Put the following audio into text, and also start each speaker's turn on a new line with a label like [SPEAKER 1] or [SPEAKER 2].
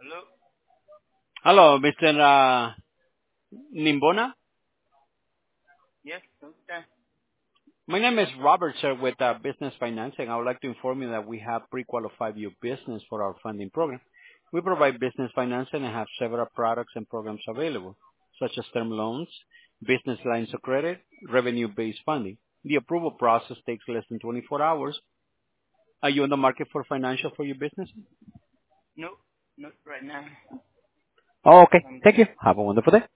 [SPEAKER 1] Hello?
[SPEAKER 2] Hello, Mr. Nimbona.
[SPEAKER 1] Yes, okay.
[SPEAKER 2] My name is Robert, sir, with Business Financing. I would like to inform you that we have pre-qualified your business for our funding program. We provide business financing and have several products and programs available, such as term loans, business lines of credit, revenue-based funding. The approval process takes less than 24 hours. Are you on the market for financial for your business?
[SPEAKER 1] No, not right now.
[SPEAKER 2] Oh, okay.
[SPEAKER 1] I'm
[SPEAKER 2] Thank
[SPEAKER 1] good.
[SPEAKER 2] you. Have a wonderful day.